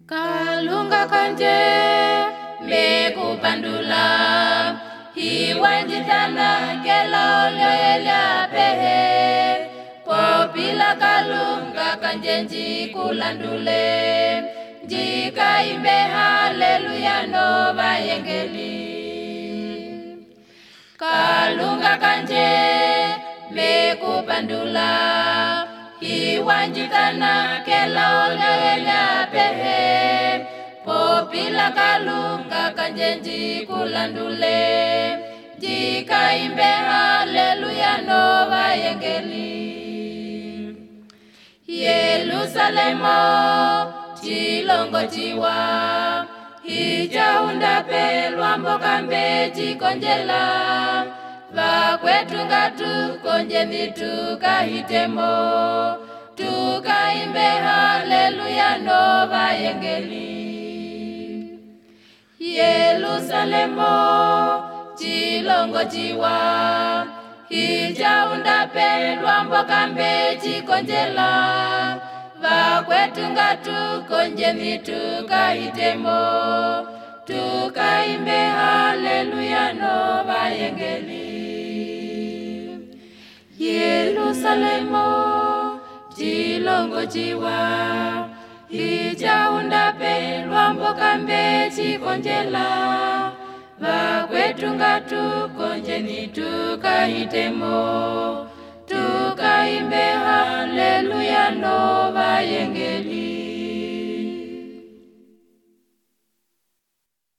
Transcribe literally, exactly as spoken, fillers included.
Kalunga kanje meku pandula hiwanjitana kela olya pehe popila kalunga kanje njikulandule jika imbe haleluya no bayengeli. Kalunga kanje meku pandula hiwanjitana kela olya pehe popila kalunga kanje njikulandule jika imbe haleluya no bayengeli. Yerusalemo chilongo chiwa hija undape lwambo kambe chikonjela vakwetu ngatu konje mitu kahitemo tukaimbe haleluya no bayengeli. Yerusalemo chilongo chiwa hija undape lwambo kambe chikonjela vakwetu ngatu konje mitu kahitemo tukaimbe haleluya no bayengeli. Yerusalemo chilongo chiwa hija undape lwambo kambe chikonjela vakwetu ngatu konje mitu kahitemo tukaimbe haleluya no bayengeli.